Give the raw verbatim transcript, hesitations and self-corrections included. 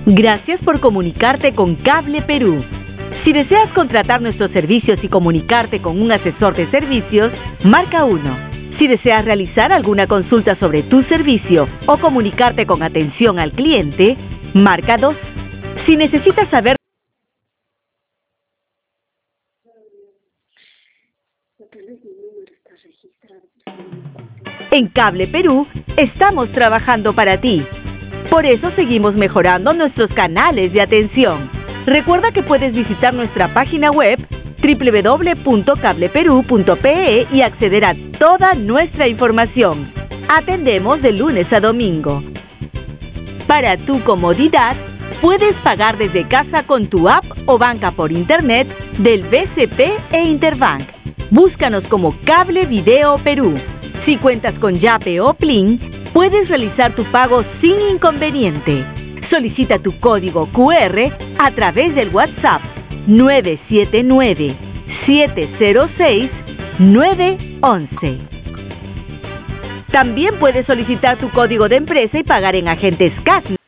Gracias por comunicarte con Cable Perú. Si deseas contratar nuestros servicios y comunicarte con un asesor de servicios, marca uno. Si deseas realizar alguna consulta sobre tu servicio o comunicarte con atención al cliente, marca dos. Si necesitas saber... En Cable Perú estamos trabajando para ti. Por eso seguimos mejorando nuestros canales de atención. Recuerda que puedes visitar nuestra página web doble u doble u doble u punto cable perú punto pe e y acceder a toda nuestra información. Atendemos de lunes a domingo. Para tu comodidad, puedes pagar desde casa con tu app o banca por internet del B C P e Interbank. Búscanos como Cable Video Perú. Si cuentas con Yape o Plin, puedes realizar tu pago sin inconveniente. Solicita tu código cu erre a través del WhatsApp nueve siete nueve, siete cero seis, nueve once. También puedes solicitar tu código de empresa y pagar en agentes C A S.